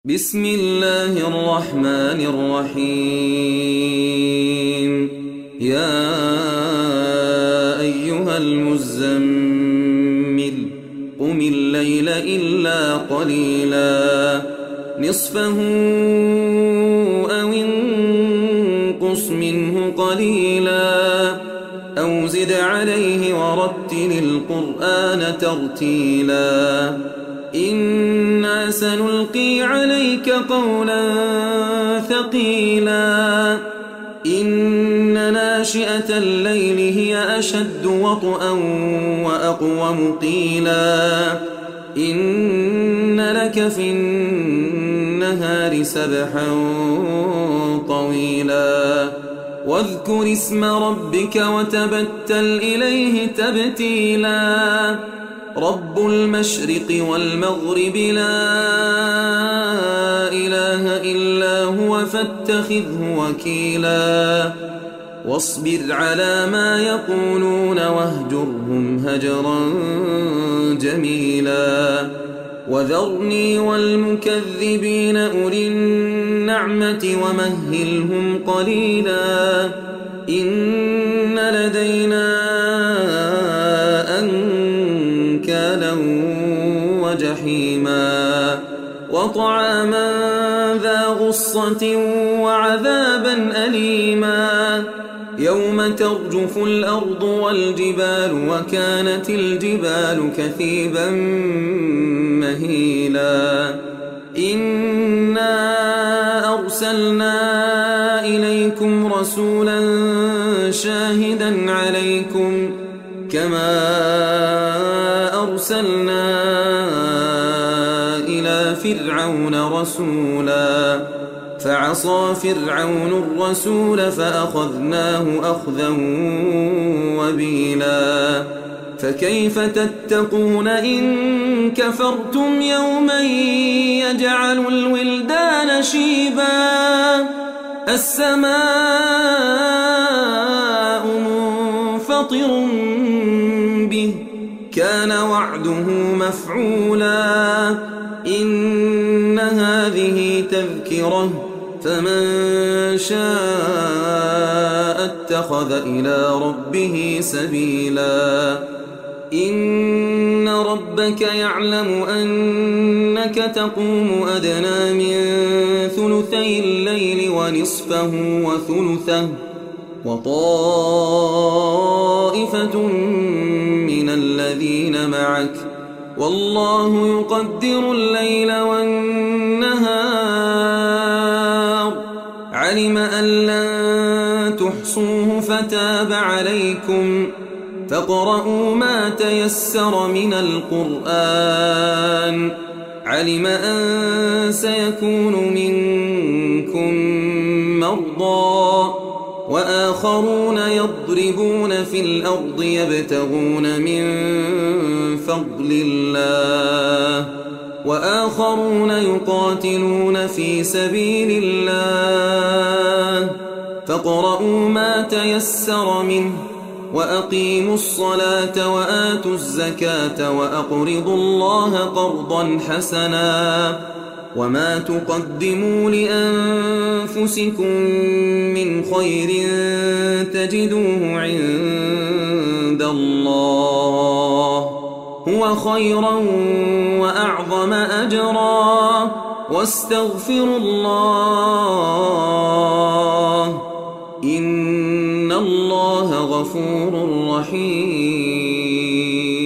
بسم الله الرحمن الرحيم يا أيها المزمل قم الليل إلا قليلا نصفه أو انقص منه قليلا أو زد عليه ورتل القرآن ترتيلا إنا سنلقي عليك قولا ثقيلا إن ناشئة الليل هي أشد وطئا وأقوم قيلا إن لك في النهار سبحا طويلا واذكر اسم ربك وتبتل إليه تبتيلا رب المشرق والمغرب لا إله إلا هو فاتخذه وكيلا واصبر على ما يقولون واهجرهم هجرا جميلا وذرني والمكذبين أولي النعمة ومهلهم قليلا إن لدينا أنكالا وجحيما وطعاما ذا غصة وعذابا أليما يوم ترجف الأرض والجبال وكانت الجبال كثيبا مهيلا إنا أرسلنا إليكم رسولا شاهدا عليكم كما أرسلنا إلى فرعون رسولا فعصى فرعون الرسول فأخذناه أخذا وبيلا فكيف تتقون إن كفرتم يوما يجعل الولدان شيبا السماء منفطر به كان وعده مفعولا إن هذه تذكرة فمن شاء اتخذ إلى ربه سبيلا إن ربك يعلم أنك تقوم أدنى من ثلثي الليل ونصفه وثلثه وطائفة من الذين معك والله يقدر الليل والنهار علم أن لن تحصوه فتاب عليكم فاقرؤوا ما تيسر من القرآن علم أن سيكون منكم مرضى وآخرون يضربون في الأرض يبتغون من فضل الله وآخرون يقاتلون في سبيل الله فاقرؤوا ما تيسر منه وأقيموا الصلاة وآتوا الزكاة وأقرضوا الله قرضا حسنا وما تقدموا لأنفسكم من خير تجدوه عند الله هو خيرا وأعظم أجرا واستغفروا الله إن الله غفور رحيم